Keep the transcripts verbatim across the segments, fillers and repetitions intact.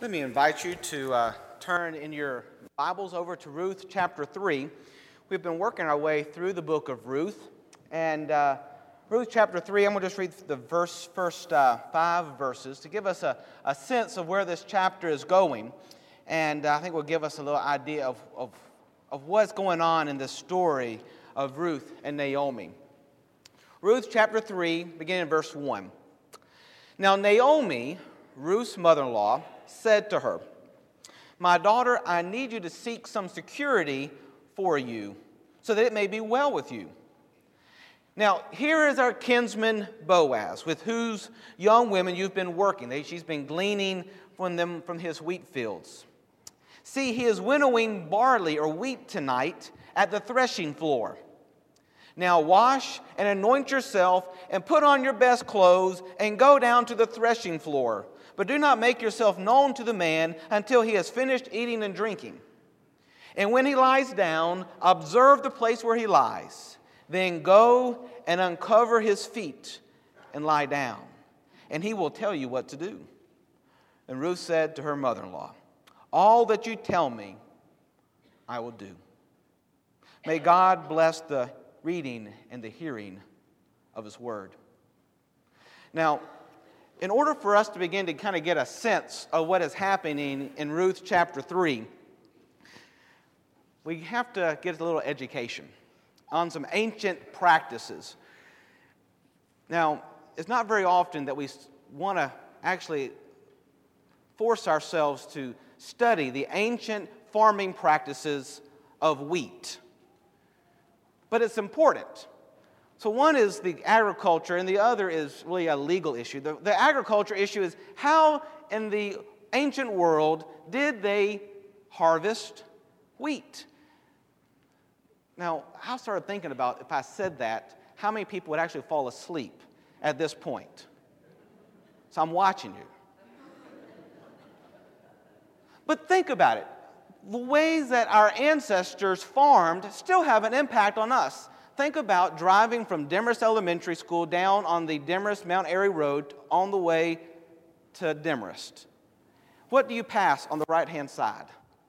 Let me invite you to uh, turn in your Bibles over to Ruth chapter three. We've been working our way through the book of Ruth. And uh, Ruth chapter three, I'm going to just read the verse, first uh, five verses to give us a, a sense of where this chapter is going. And uh, I think will give us a little idea of, of, of what's going on in this story of Ruth and Naomi. Ruth chapter three, beginning in verse one. Now Naomi, Ruth's mother-in-law, said to her, "My daughter, I need you to seek some security for you, so that it may be well with you." Now, here is our kinsman Boaz, with whose young women you've been working. She's been gleaning from them from his wheat fields. See, he is winnowing barley or wheat tonight at the threshing floor. Now wash and anoint yourself and put on your best clothes and go down to the threshing floor. But do not make yourself known to the man until he has finished eating and drinking. And when he lies down, observe the place where he lies. Then go and uncover his feet and lie down, and he will tell you what to do. And Ruth said to her mother-in-law, "All that you tell me, I will do." May God bless the reading and the hearing of his word. Now, in order for us to begin to kind of get a sense of what is happening in Ruth chapter three, we have to get a little education on some ancient practices. Now, it's not very often that we want to actually force ourselves to study the ancient farming practices of wheat. But it's important. So one is the agriculture, and the other is really a legal issue. The, the agriculture issue is how in the ancient world did they harvest wheat? Now, I started thinking about if I said that, how many people would actually fall asleep at this point? So I'm watching you. But think about it. The ways that our ancestors farmed still have an impact on us. Think about driving from Demorest Elementary School down on the Demorest Mount Airy Road on the way to Demorest. What do you pass on the right-hand side?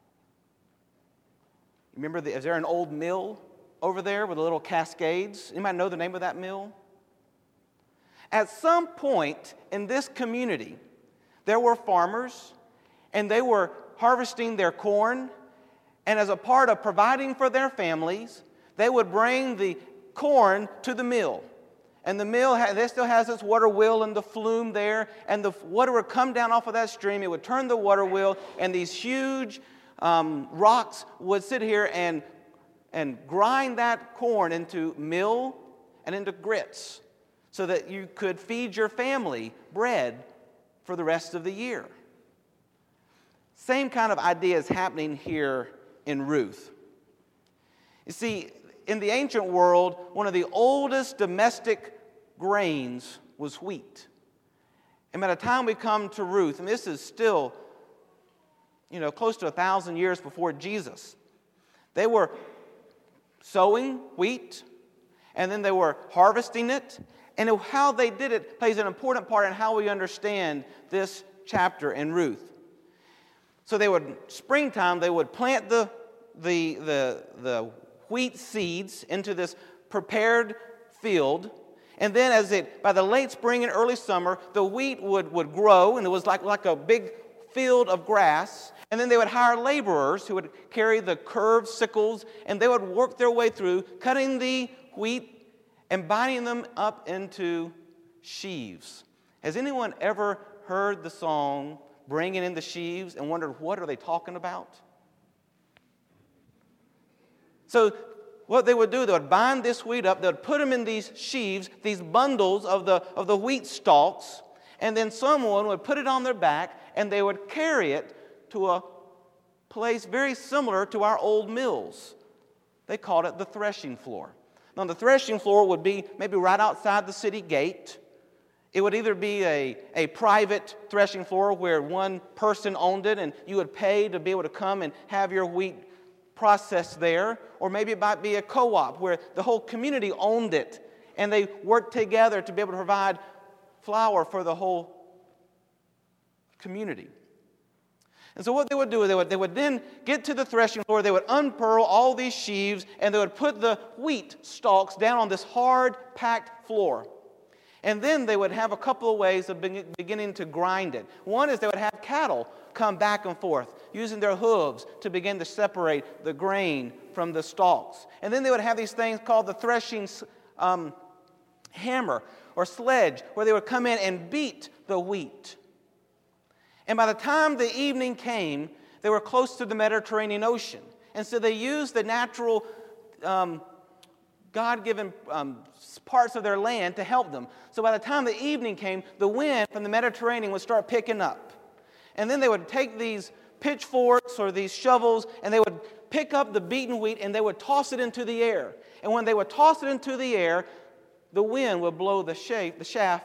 Remember, the, is there an old mill over there with the little cascades? Anybody know the name of that mill? At some point in this community, there were farmers, and they were harvesting their corn, and as a part of providing for their families, they would bring the corn to the mill. And the mill, it still has its water wheel and the flume there, and the water would come down off of that stream. It would turn the water wheel, and these huge um, rocks would sit here and, and grind that corn into meal and into grits so that you could feed your family bread for the rest of the year. Same kind of idea is happening here in Ruth. You see, in the ancient world, one of the oldest domestic grains was wheat. And by the time we come to Ruth, and this is still, you know, close to a thousand years before Jesus, they were sowing wheat, and then they were harvesting it. And how they did it plays an important part in how we understand this chapter in Ruth. So they would, springtime, they would plant the, the, the, the wheat seeds into this prepared field. And then as it, by the late spring and early summer, the wheat would, would grow, and it was like, like a big field of grass. And then they would hire laborers who would carry the curved sickles, and they would work their way through, cutting the wheat and binding them up into sheaves. Has anyone ever heard the song "Bringing in the Sheaves" and wondered what are they talking about? So what they would do, they would bind this wheat up, they would put them in these sheaves, these bundles of the, of the wheat stalks, and then someone would put it on their back and they would carry it to a place very similar to our old mills. They called it the threshing floor. Now the threshing floor would be maybe right outside the city gate. It would either be a, a private threshing floor where one person owned it and you would pay to be able to come and have your wheat processed there, or maybe it might be a co-op where the whole community owned it and they worked together to be able to provide flour for the whole community. And so what they would do is they would, they would then get to the threshing floor, they would unfurl all these sheaves, and they would put the wheat stalks down on this hard, packed floor. And then they would have a couple of ways of beginning to grind it. One is they would have cattle come back and forth, using their hooves to begin to separate the grain from the stalks. And then they would have these things called the threshing um, hammer or sledge, where they would come in and beat the wheat. And by the time the evening came, they were close to the Mediterranean Ocean. And so they used the natural um, God-given um, parts of their land to help them. So by the time the evening came, the wind from the Mediterranean would start picking up. And then they would take these pitchforks or these shovels, and they would pick up the beaten wheat, and they would toss it into the air. And when they would toss it into the air, the wind would blow the shaft, the shaft,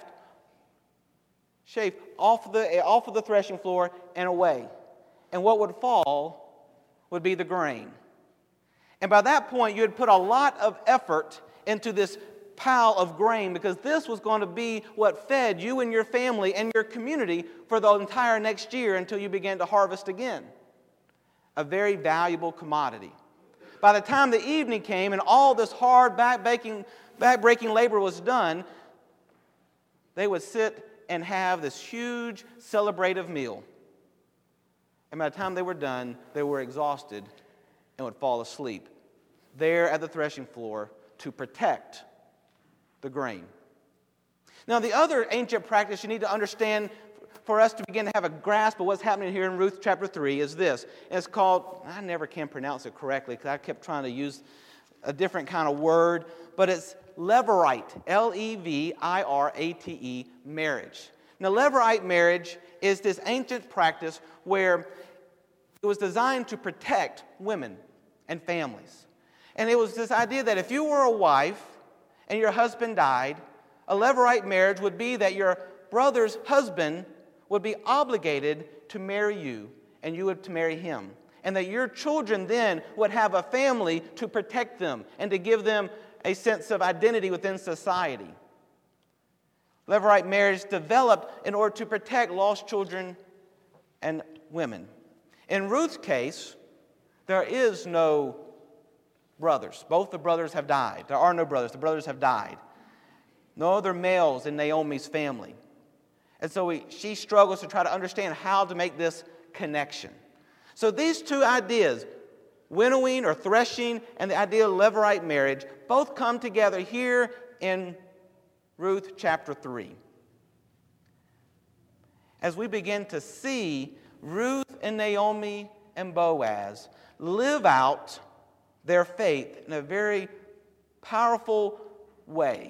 shaft off the off of the threshing floor and away. And what would fall would be the grain. And by that point, you had put a lot of effort into this pile of grain, because this was going to be what fed you and your family and your community for the entire next year until you began to harvest again. A very valuable commodity. By the time the evening came and all this hard back-breaking, back-breaking labor was done, they would sit and have this huge celebrative meal. And by the time they were done, they were exhausted and would fall asleep there at the threshing floor to protect the grain. Now, the other ancient practice you need to understand for us to begin to have a grasp of what's happening here in Ruth chapter three is this. And it's called, I never can pronounce it correctly because I kept trying to use a different kind of word, but it's Levirate, L E V I R A T E, marriage. Now, Levirate marriage is this ancient practice where it was designed to protect women and families. And it was this idea that if you were a wife and your husband died, a Levirate marriage would be that your brother's husband would be obligated to marry you, and you would to marry him. And that your children then would have a family to protect them and to give them a sense of identity within society. Levirate marriage developed in order to protect lost children and women. In Ruth's case, there is no brothers. Both the brothers have died. There are no brothers. The brothers have died. No other males in Naomi's family. And so we, she struggles to try to understand how to make this connection. So these two ideas, winnowing or threshing and the idea of Levirate marriage, both come together here in Ruth chapter three. As we begin to see Ruth and Naomi and Boaz live out their faith in a very powerful way.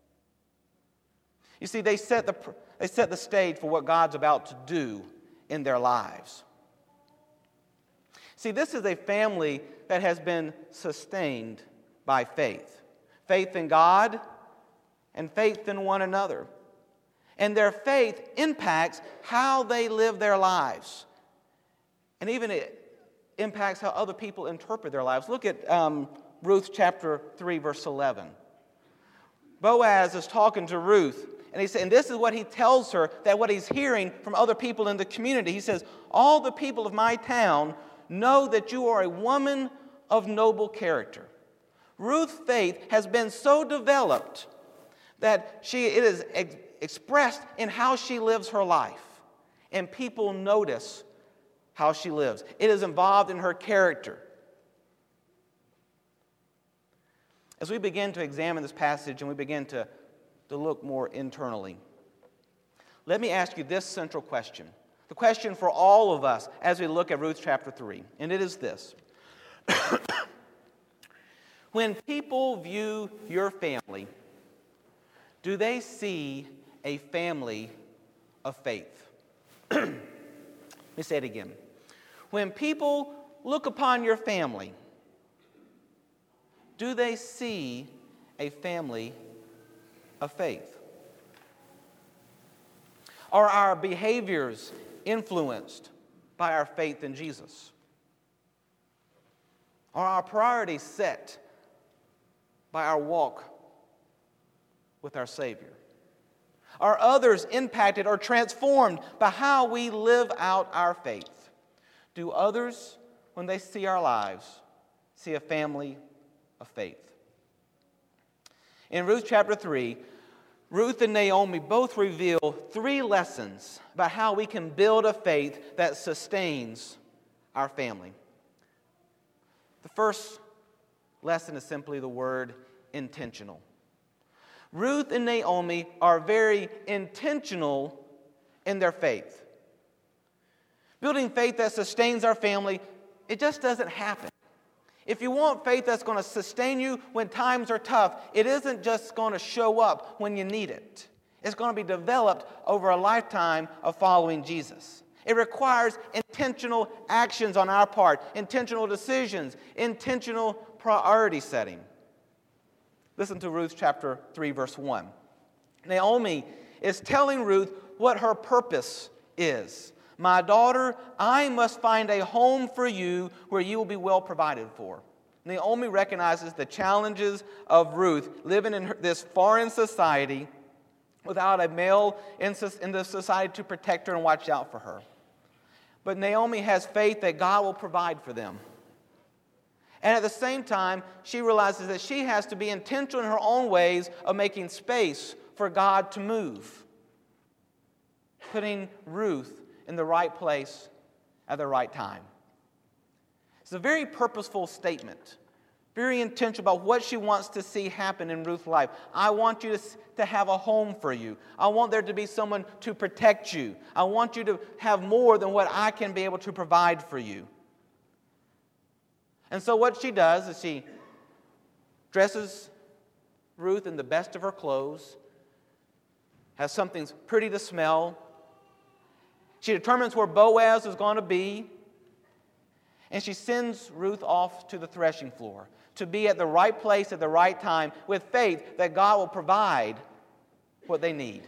You see, they set the, they set the stage for what God's about to do in their lives. See, this is a family that has been sustained by faith. Faith in God and faith in one another. And their faith impacts how they live their lives. And even it impacts how other people interpret their lives. Look at um, Ruth chapter three, verse eleven. Boaz is talking to Ruth, and he said, and this is what he tells her, that what he's hearing from other people in the community. He says, all the people of my town know that you are a woman of noble character. Ruth's faith has been so developed that she it is ex- expressed in how she lives her life. And people notice how she lives. It is involved in her character. As we begin to examine this passage and we begin to, to look more internally, let me ask you this central question. The question for all of us as we look at Ruth chapter three, and it is this. When people view your family, do they see a family of faith? Let me say it again. When people look upon your family, do they see a family of faith? Are our behaviors influenced by our faith in Jesus? Are our priorities set by our walk with our Savior? Are others impacted or transformed by how we live out our faith? do others, when they see our lives, see a family of faith? In Ruth chapter three, Ruth and Naomi both reveal three lessons about how we can build a faith that sustains our family. The first lesson is simply the word intentional. Ruth and Naomi are very intentional in their faith. Building faith that sustains our family, it just doesn't happen. If you want faith that's going to sustain you when times are tough, it isn't just going to show up when you need it. It's going to be developed over a lifetime of following Jesus. It requires intentional actions on our part, intentional decisions, intentional priority setting. Listen to Ruth chapter three, verse one. Naomi is telling Ruth what her purpose is. My daughter, I must find a home for you where you will be well provided for. Naomi recognizes the challenges of Ruth living in this foreign society without a male in the society to protect her and watch out for her. But Naomi has faith that God will provide for them. And at the same time, she realizes that she has to be intentional in her own ways of making space for God to move, putting Ruth in the right place at the right time. It's a very purposeful statement, very intentional about what she wants to see happen in Ruth's life. I want you to, to have a home for you. I want there to be someone to protect you. I want you to have more than what I can be able to provide for you. And so what she does is she dresses Ruth in the best of her clothes, has something pretty to smell. She determines where Boaz is going to be, and she sends Ruth off to the threshing floor to be at the right place at the right time with faith that God will provide what they need.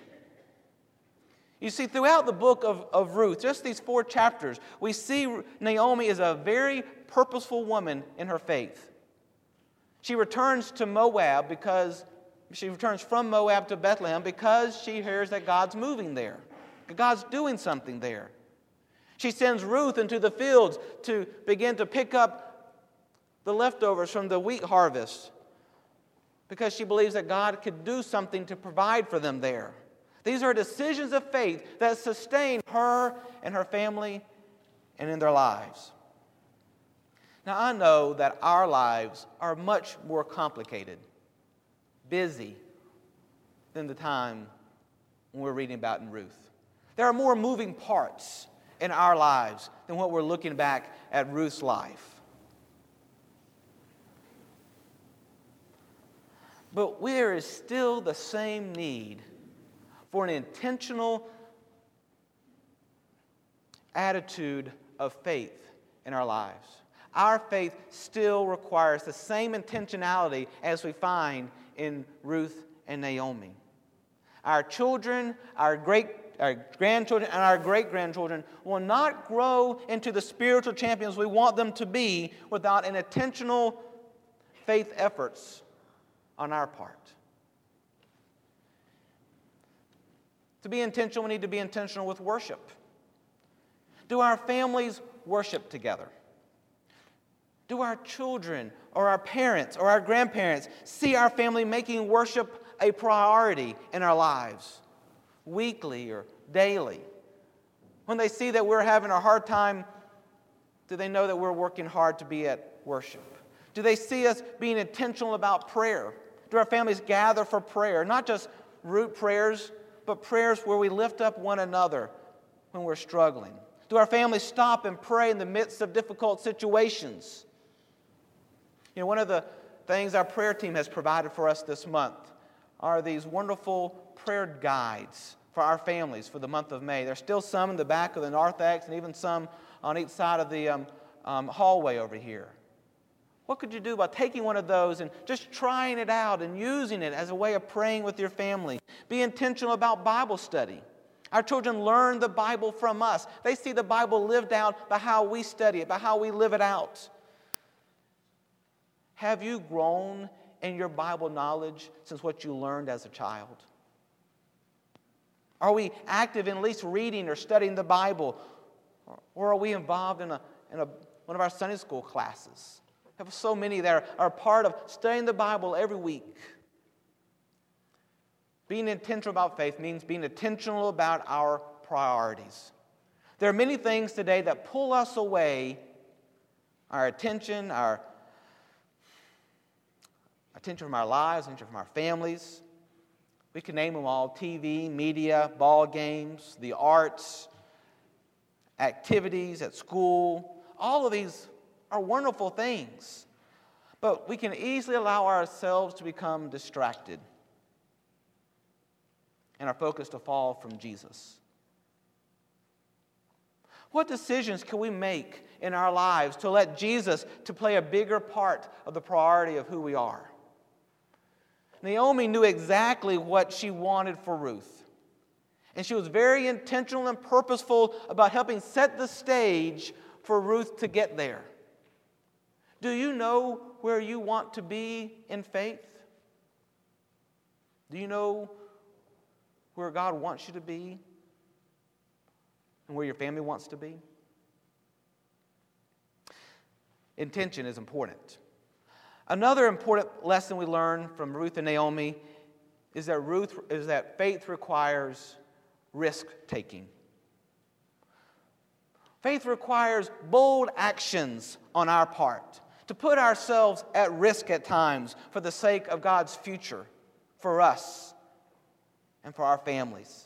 You see, throughout the book of, of Ruth, just these four chapters, we see Naomi is a very purposeful woman in her faith. She returns to Moab because she returns from Moab to Bethlehem because she hears that God's moving there. God's doing something there. She sends Ruth into the fields to begin to pick up the leftovers from the wheat harvest because she believes that God could do something to provide for them there. These are decisions of faith that sustain her and her family and in their lives. Now, I know that our lives are much more complicated, busy, than the time when we're reading about in Ruth. There are more moving parts in our lives than what we're looking back at Ruth's life. But there is still the same need for an intentional attitude of faith in our lives. Our faith still requires the same intentionality as we find in Ruth and Naomi. Our children, our great Our grandchildren and our great-grandchildren will not grow into the spiritual champions we want them to be without an intentional faith efforts on our part. To be intentional, we need to be intentional with worship. Do our families worship together? Do our children or our parents or our grandparents see our family making worship a priority in our lives? Weekly or daily? When they see that we're having a hard time, do they know that we're working hard to be at worship? Do they see us being intentional about prayer? Do our families gather for prayer? Not just root prayers, but prayers where we lift up one another when we're struggling. Do our families stop and pray in the midst of difficult situations? You know, one of the things our prayer team has provided for us this month are these wonderful prayer guides for our families for the month of May. There's still some in the back of the narthex and even some on each side of the um, um, hallway over here. What could you do by taking one of those and just trying it out and using it as a way of praying with your family? Be intentional about Bible study. Our children learn the Bible from us. They see the Bible lived out by how we study it, by how we live it out. Have you grown in your Bible knowledge since what you learned as a child? Are we active in at least reading or studying the Bible? Or are we involved in a, in a, one of our Sunday school classes. We have so many that are, are part of studying the Bible every week. Being intentional about faith means being intentional about our priorities. There are many things today that pull us away, our attention, our attention from our lives, attention from our families. We can name them all: T V, media, ball games, the arts, activities at school. All of these are wonderful things, but we can easily allow ourselves to become distracted and our focus to fall from Jesus. What decisions can we make in our lives to let Jesus to play a bigger part of the priority of who we are? Naomi knew exactly what she wanted for Ruth, and she was very intentional and purposeful about helping set the stage for Ruth to get there. Do you know where you want to be in faith? Do you know where God wants you to be and where your family wants to be? Intention is important. Another important lesson we learn from Ruth and Naomi is that Ruth is that faith requires risk-taking. Faith requires bold actions on our part, to put ourselves at risk at times for the sake of God's future, for us, and for our families.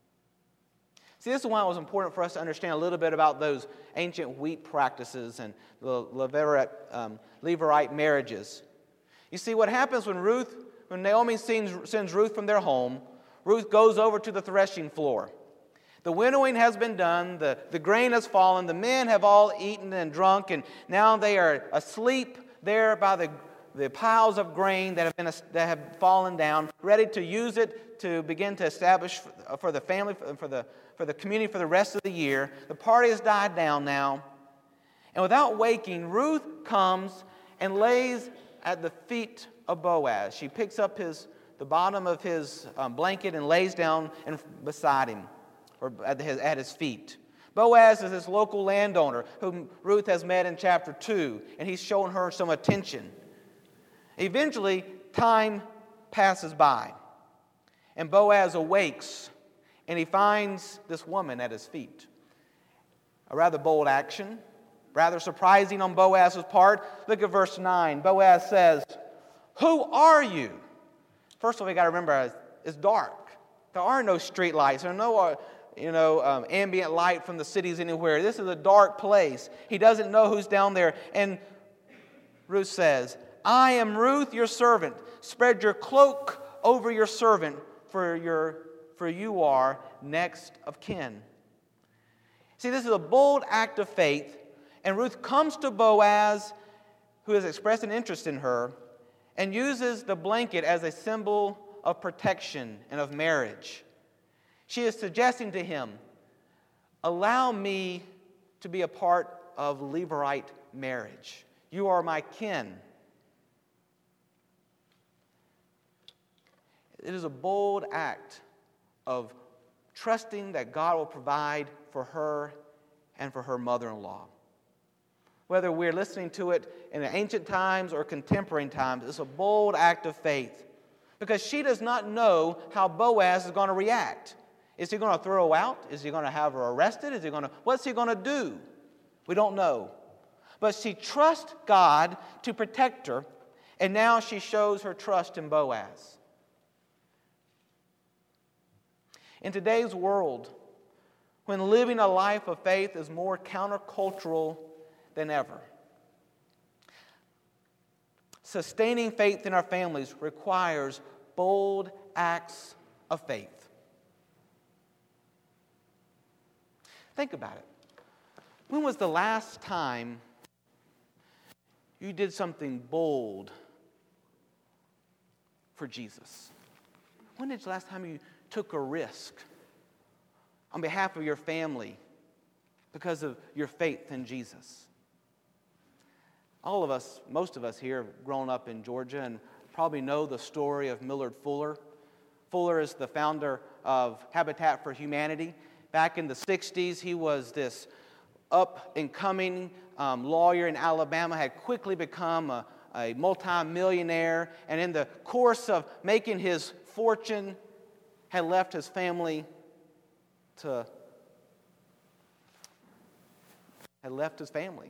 See, this is why it was important for us to understand a little bit about those ancient wheat practices and the Levirate, um, Levirate marriages. You see, what happens when Ruth, when Naomi sends, sends Ruth from their home, Ruth goes over to the threshing floor. The winnowing has been done, the, the grain has fallen, the men have all eaten and drunk, and now they are asleep there by the, the piles of grain that have, been, that have fallen down, ready to use it to begin to establish for, for the family, for the, for the community for the rest of the year. The party has died down now. And without waking, Ruth comes and lays at the feet of Boaz. She picks up his the bottom of his um, blanket and lays down and beside him, or at his, at his feet. Boaz is this local landowner whom Ruth has met in chapter two, and he's shown her some attention. Eventually, time passes by, and Boaz awakes, and he finds this woman at his feet. A rather bold action, rather surprising on Boaz's part. Look at verse nine. Boaz says, "Who are you?" First of all, we got to remember it's dark. There are no street lights. There are no uh, you know, um, ambient light from the cities anywhere. This is a dark place. He doesn't know who's down there. And Ruth says, "I am Ruth, your servant. Spread your cloak over your servant, for your for you are next of kin." See, this is a bold act of faith, and Ruth comes to Boaz, who has expressed an interest in her, and uses the blanket as a symbol of protection and of marriage. She is suggesting to him, "Allow me to be a part of Levirate marriage. You are my kin." It is a bold act of trusting that God will provide for her and for her mother-in-law. Whether we're listening to it in ancient times or contemporary times, it's a bold act of faith, because she does not know how Boaz is going to react. Is he going to throw her out? Is he going to have her arrested? Is he going to, what's he going to do? We don't know. But she trusts God to protect her, and now she shows her trust in Boaz. In today's world, when living a life of faith is more countercultural than ever, sustaining faith in our families requires bold acts of faith. Think about it. When was the last time you did something bold for Jesus? When is the last time you took a risk on behalf of your family because of your faith in Jesus? All of us, most of us here have grown up in Georgia and probably know the story of Millard Fuller. Fuller is the founder of Habitat for Humanity. Back in the sixties, he was this up-and-coming um, lawyer in Alabama, had quickly become a, a multi-millionaire, and in the course of making his fortune, had left his family to had left his family.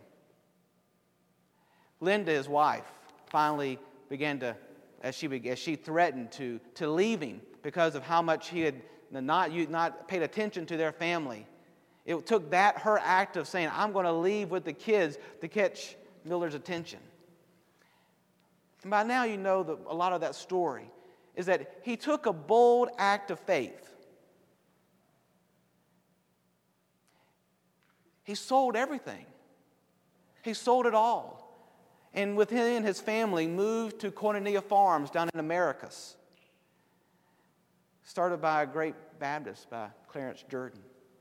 Linda, his wife, finally began to, as she as she threatened to to leave him because of how much he had not not paid attention to their family. It took that her act of saying, "I'm going to leave with the kids," to catch Miller's attention. And by now you know that a lot of that story is that he took a bold act of faith. He sold everything. He sold it all. And with him and his family moved to Koinonia Farms down in Americus, started by a great Baptist, by Clarence Jordan.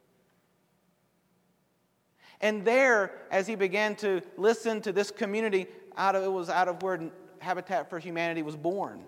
And there, as he began to listen to this community, out of it was out of where Habitat for Humanity was born.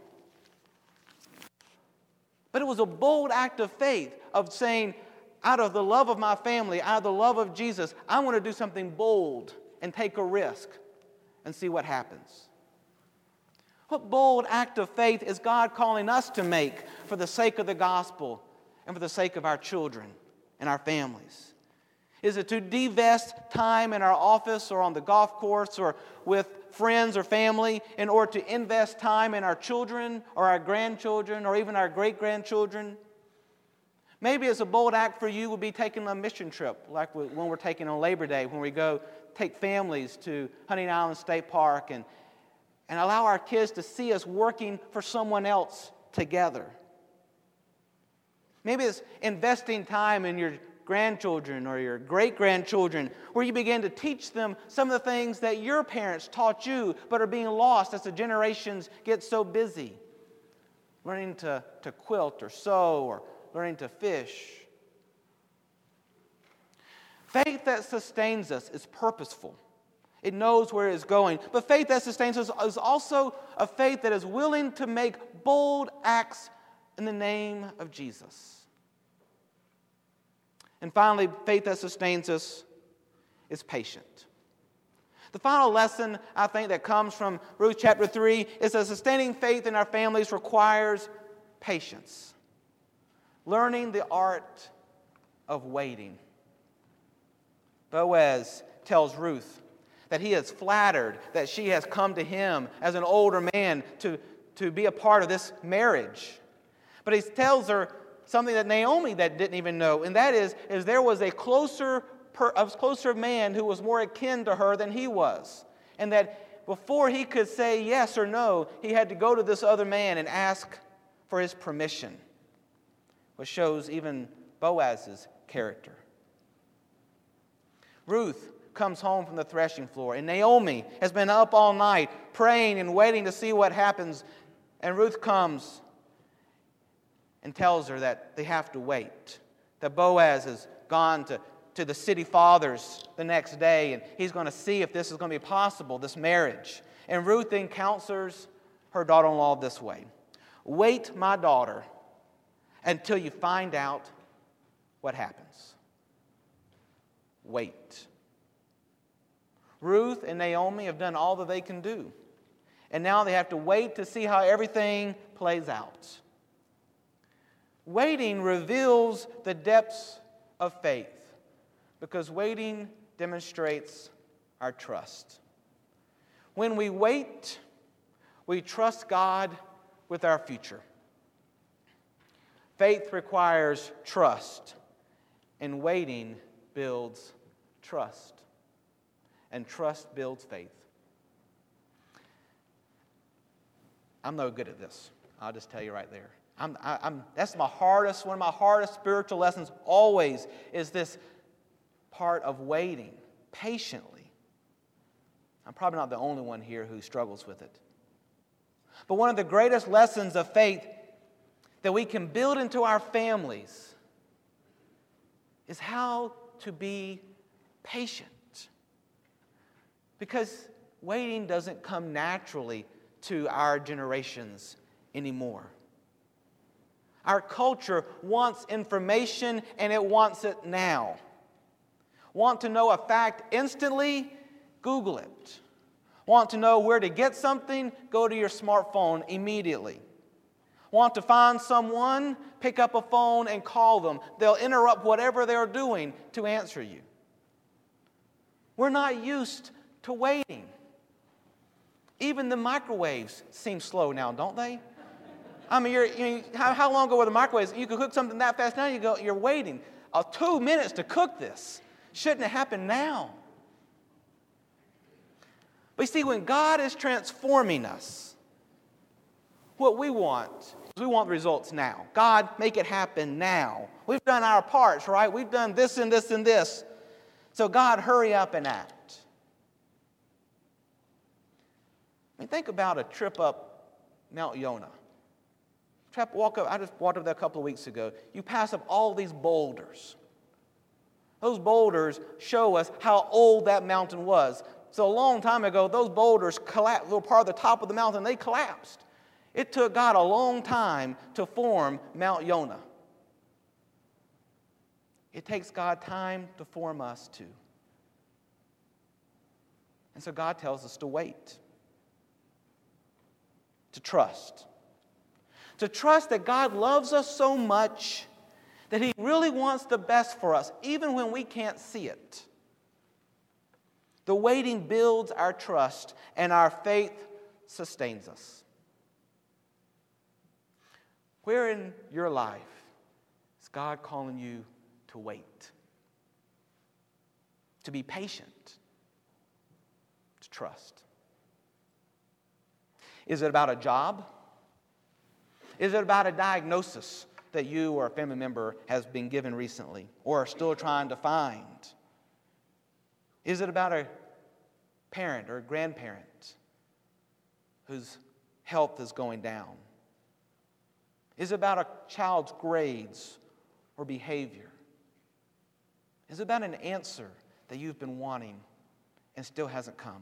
But it was a bold act of faith of saying, out of the love of my family, out of the love of Jesus, I want to do something bold and take a risk and see what happens. What bold act of faith is God calling us to make for the sake of the gospel and for the sake of our children and our families? Is it to divest time in our office or on the golf course or with friends or family in order to invest time in our children or our grandchildren or even our great-grandchildren? Maybe it's a bold act for you would be taking a mission trip, like when we're taking on Labor Day, when we go take families to Hunting Island State Park and, and allow our kids to see us working for someone else together. Maybe it's investing time in your grandchildren or your great-grandchildren where you begin to teach them some of the things that your parents taught you but are being lost as the generations get so busy. Learning to, to quilt or sew or learning to fish. Faith that sustains us is purposeful. It knows where it's going. But faith that sustains us is also a faith that is willing to make bold acts in the name of Jesus. And finally, faith that sustains us is patient. The final lesson, I think, that comes from Ruth chapter three is that sustaining faith in our families requires patience. Learning the art of waiting. Boaz tells Ruth that he is flattered that she has come to him as an older man to, to be a part of this marriage. But he tells her something that Naomi that didn't even know, and that is, is there was a closer, per, a closer man who was more akin to her than he was. And that before he could say yes or no, he had to go to this other man and ask for his permission, which shows even Boaz's character. Ruth comes home from the threshing floor, and Naomi has been up all night praying and waiting to see what happens. And Ruth comes and tells her that they have to wait, that Boaz has gone to, to the city fathers the next day, and he's going to see if this is going to be possible, this marriage. And Ruth then counsels her daughter-in-law this way: "Wait, my daughter, until you find out what happens." Wait. Ruth and Naomi have done all that they can do. And now they have to wait to see how everything plays out. Waiting reveals the depths of faith because waiting demonstrates our trust. When we wait, we trust God with our future. Faith requires trust, and waiting builds trust, and trust builds faith. I'm no good at this. I'll just tell you right there. I'm, I, I'm, that's my hardest, one of my hardest spiritual lessons always is this part of waiting patiently. I'm probably not the only one here who struggles with it. But one of the greatest lessons of faith that we can build into our families is how to be patient. Because waiting doesn't come naturally to our generations anymore. Our culture wants information and it wants it now. Want to know a fact instantly? Google it. Want to know where to get something? Go to your smartphone immediately. Want to find someone? Pick up a phone and call them. They'll interrupt whatever they're doing to answer you. We're not used to waiting. Even the microwaves seem slow now, don't they? I mean, you're, you how, how long ago were the microwaves? You could cook something that fast now, you go, you're waiting uh, two minutes to cook this. Shouldn't have happened now. But you see, when God is transforming us, what we want is we want the results now. God, make it happen now. We've done our parts, right? We've done this and this and this. So God, hurry up and act. I mean, think about a trip up Mount Yonah. Trip, walk up, I just walked up there a couple of weeks ago. You pass up all these boulders. Those boulders show us how old that mountain was. So a long time ago, those boulders collapsed, little part of the top of the mountain, they collapsed. It took God a long time to form Mount Yonah. It takes God time to form us too. And so God tells us to wait. To trust. To trust that God loves us so much that He really wants the best for us, even when we can't see it. The waiting builds our trust, and our faith sustains us. Where in your life is God calling you to wait? To be patient? To trust? Is it about a job? Is it about a diagnosis that you or a family member has been given recently or are still trying to find? Is it about a parent or a grandparent whose health is going down? Is it about a child's grades or behavior? Is it about an answer that you've been wanting and still hasn't come?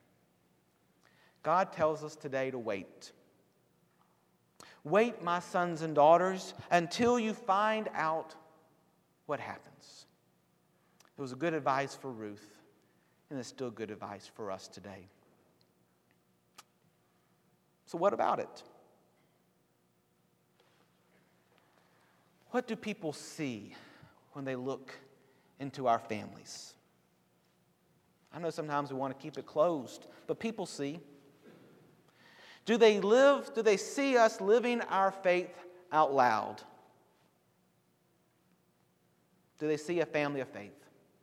God tells us today to wait. Wait, my sons and daughters, until you find out what happens. It was good advice for Ruth, and it's still good advice for us today. So what about it? What do people see when they look into our families? I know sometimes we want to keep it closed, but people see. Do they live, do they see us living our faith out loud? Do they see a family of faith?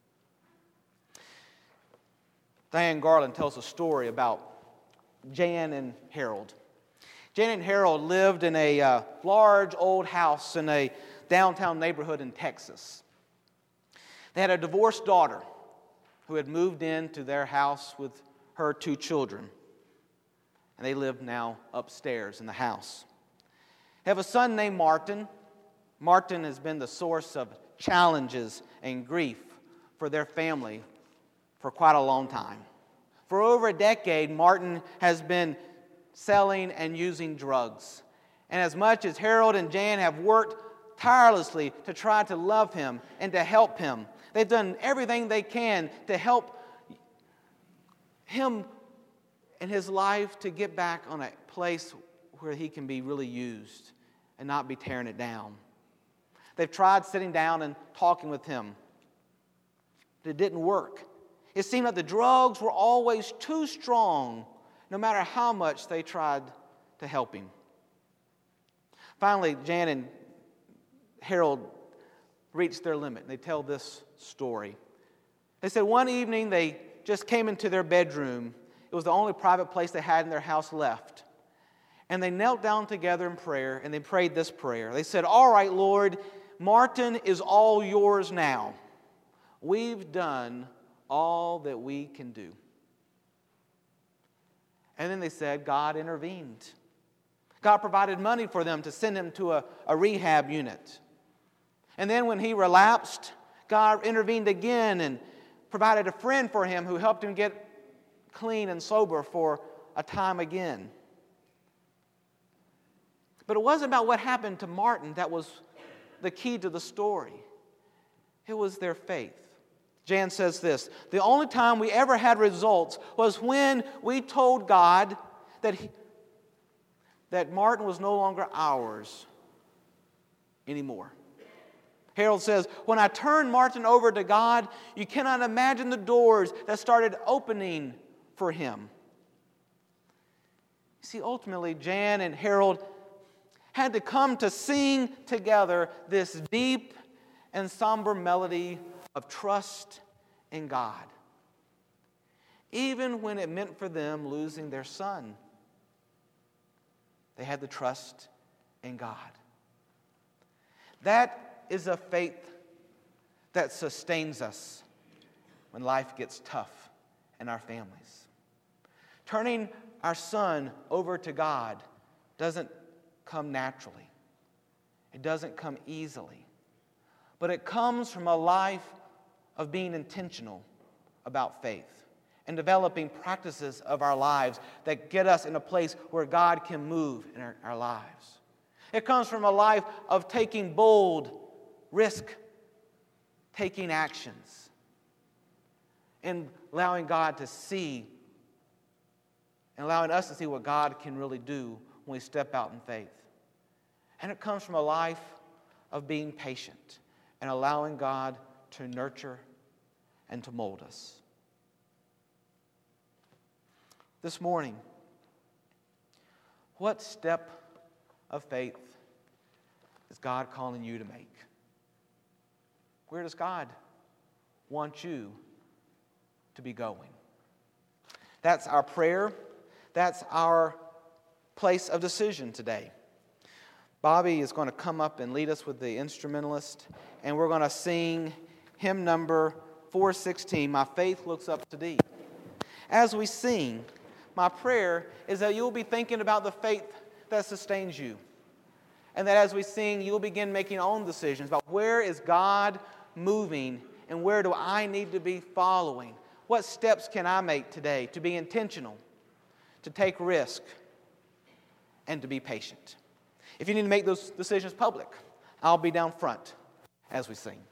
Diane Garland tells a story about Jan and Harold. Jan and Harold lived in a uh, large old house in a downtown neighborhood in Texas. They had a divorced daughter who had moved into their house with her two children. And they live now upstairs in the house. They have a son named Martin. Martin has been the source of challenges and grief for their family for quite a long time. For over a decade, Martin has been selling and using drugs. And as much as Harold and Jan have worked tirelessly to try to love him and to help him, they've done everything they can to help him in his life to get back on a place where he can be really used and not be tearing it down. They've tried sitting down and talking with him, but it didn't work. It seemed like the drugs were always too strong, no matter how much they tried to help him. Finally, Jan and Harold reached their limit. They tell this story. They said one evening they just came into their bedroom. It was the only private place they had in their house left. And they knelt down together in prayer, and they prayed this prayer. They said, "All right, Lord, Martin is all yours now. We've done all that we can do." And then they said, God intervened. God provided money for them to send him to a, a rehab unit. And then when he relapsed, God intervened again and provided a friend for him who helped him get clean and sober for a time again. But it wasn't about what happened to Martin that was the key to the story. It was their faith. Jan says this, the only time we ever had results was when we told God that, he, that Martin was no longer ours anymore. Harold says, when I turned Martin over to God, you cannot imagine the doors that started opening for him. You see, ultimately, Jan and Harold had to come to sing together this deep and somber melody of trust in God, even when it meant for them losing their son. They had to trust in God. That is a faith that sustains us when life gets tough in our families. Turning our son over to God doesn't come naturally. It doesn't come easily. But it comes from a life of being intentional about faith and developing practices of our lives that get us in a place where God can move in our, our lives. It comes from a life of taking bold, risk-taking actions and allowing God to see and allowing us to see what God can really do when we step out in faith. And it comes from a life of being patient and allowing God to nurture and to mold us. This morning, what step of faith is God calling you to make? Where does God want you to be going? That's our prayer. That's our place of decision today. Bobby is going to come up and lead us with the instrumentalist, and we're going to sing hymn number four sixteen, My Faith Looks Up to Thee. As we sing, my prayer is that you'll be thinking about the faith that sustains you, and that as we sing, you'll begin making your own decisions about where is God moving and where do I need to be following. What steps can I make today to be intentional, to take risk, and to be patient? If you need to make those decisions public, I'll be down front as we sing.